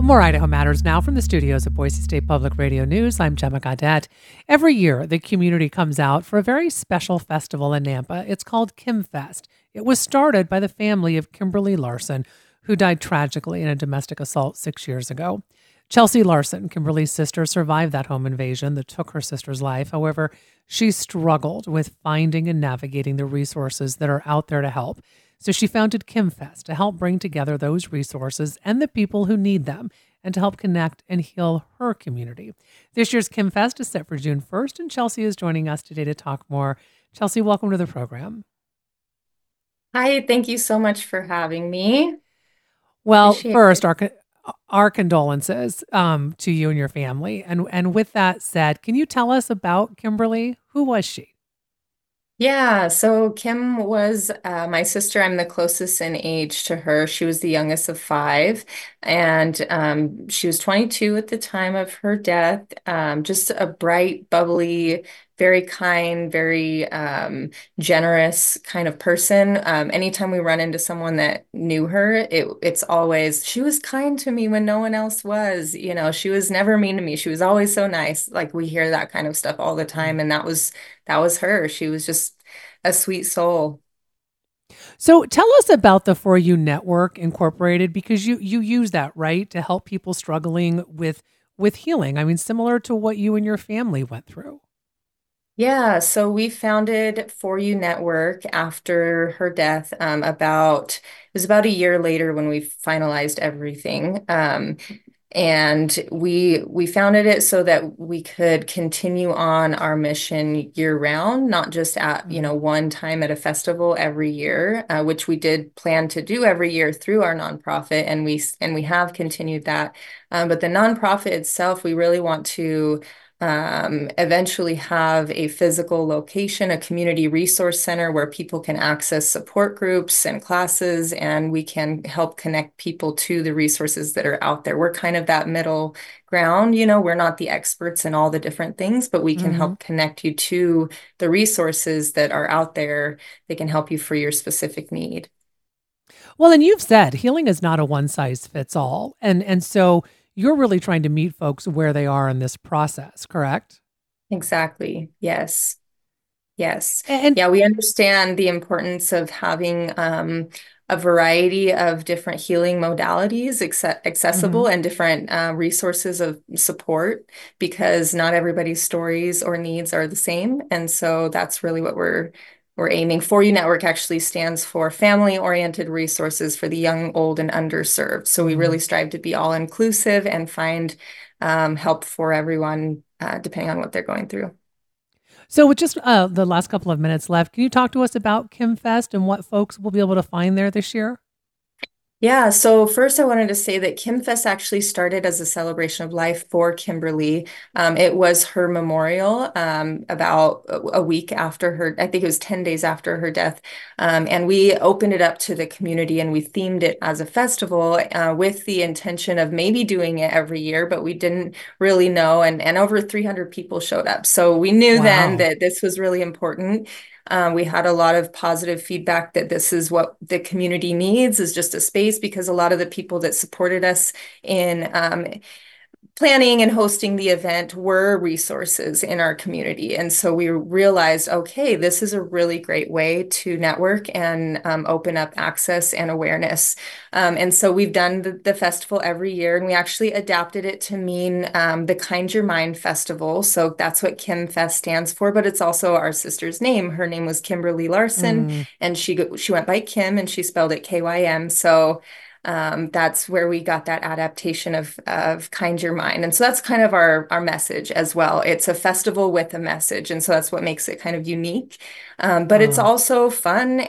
More Idaho Matters now from the studios of Boise State Public Radio News. I'm Gemma Gaudette. Every year, the community comes out for a very special festival in Nampa. It's called KimFest. It was started by the family of Kimberly Larson, who died tragically in a domestic assault 6 years ago. Chelsea Larson, Kimberly's sister, survived that home invasion that took her sister's life. However, she struggled with finding and navigating the resources that are out there to help. So she founded KimFest to help bring together those resources and the people who need them and to help connect and heal her community. This year's KimFest is set for June 1st, and Chelsea is joining us today to talk more. Chelsea, welcome to the program. Hi, thank you so much for having me. Well, Appreciate first, it. our condolences to you and your family. And with that said, can you tell us about Kimberly? Who was she? Yeah, so Kim was my sister. I'm the closest in age to her. She was the youngest of five, and she was 22 at the time of her death. Just a bright, bubbly, very kind, very generous kind of person. Anytime we run into someone that knew her, it's always, she was kind to me when no one else was. You know, she was never mean to me. She was always so nice. Like we hear that kind of stuff all the time, and that was her. She was just a sweet soul. So tell us about the For You Network Incorporated, because you use that, right, to help people struggling with healing. I mean, similar to what you and your family went through. Yeah, so we founded For You Network after her death. It was about a year later when we finalized everything. And we founded it so that we could continue on our mission year round, not just at, Mhm. one time at a festival every year, which we did plan to do every year through our nonprofit, and we have continued that. But the nonprofit itself, we really want to eventually have a physical location, a community resource center where people can access support groups and classes, and we can help connect people to the resources that are out there. We're kind of that middle ground, we're not the experts in all the different things, but we can Mhm. help connect you to the resources that are out there. They can help you for your specific need. Well, and you've said healing is not a one size fits all. And so you're really trying to meet folks where they are in this process, correct? Exactly. Yes. Yes. And Yeah, we understand the importance of having a variety of different healing modalities accessible mhm. and different resources of support because not everybody's stories or needs are the same. And so that's really what we're aiming for. You Network actually stands for Family-Oriented Resources for the Young, Old, and Underserved. So we really Mhm. strive to be all inclusive and find help for everyone depending on what they're going through. So with just the last couple of minutes left, can you talk to us about KimFest and what folks will be able to find there this year? Yeah, so first I wanted to say that KimFest actually started as a celebration of life for Kimberly. It was her memorial about a week after her, I think it was 10 days after her death. And we opened it up to the community and we themed it as a festival with the intention of maybe doing it every year, but we didn't really know. And over 300 people showed up. So we knew then Wow. that this was really important. We had a lot of positive feedback that this is what the community needs is just a space because a lot of the people that supported us in planning and hosting the event were resources in our community. And so we realized, okay, this is a really great way to network and open up access and awareness. And so we've done the festival every year, and we actually adapted it to mean the Kind Your Mind Festival. So that's what KimFest stands for, but it's also our sister's name. Her name was Kimberly Larson, Mm. and she went by Kim, and she spelled it Kym. So that's where we got that adaptation of Kind Your Mind. And so that's kind of our message as well. It's a festival with a message. And so that's what makes it kind of unique. But it's Oh. also fun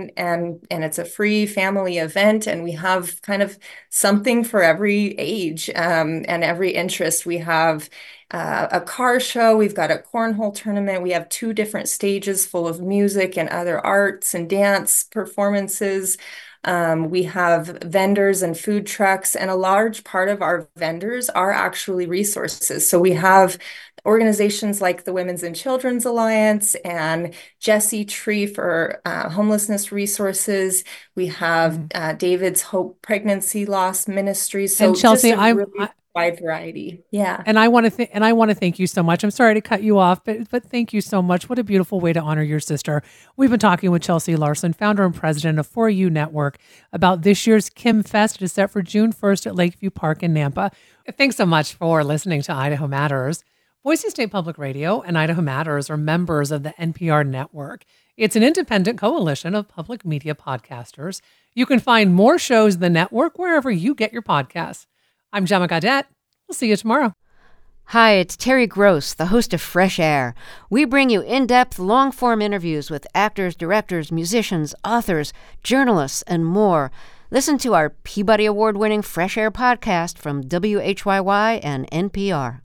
and it's a free family event. And we have kind of something for every age and every interest. We have a car show. We've got a cornhole tournament. We have two different stages full of music and other arts and dance performances. We have vendors and food trucks, and a large part of our vendors are actually resources. So we have organizations like the Women's and Children's Alliance and Jesse Tree for homelessness resources. We have David's Hope Pregnancy Loss Ministries. So and Chelsea, just a really wide variety. Yeah. And I want to thank you so much. I'm sorry to cut you off, but thank you so much. What a beautiful way to honor your sister. We've been talking with Chelsea Larson, founder and president of 4U Network, about this year's Kim Fest. It is set for June 1st at Lakeview Park in Nampa. Thanks so much for listening to Idaho Matters. Boise State Public Radio and Idaho Matters are members of the NPR network. It's an independent coalition of public media podcasters. You can find more shows in the network wherever you get your podcasts. I'm Gemma Gaudette. We'll see you tomorrow. Hi, it's Terry Gross, the host of Fresh Air. We bring you in-depth, long-form interviews with actors, directors, musicians, authors, journalists, and more. Listen to our Peabody Award-winning Fresh Air podcast from WHYY and NPR.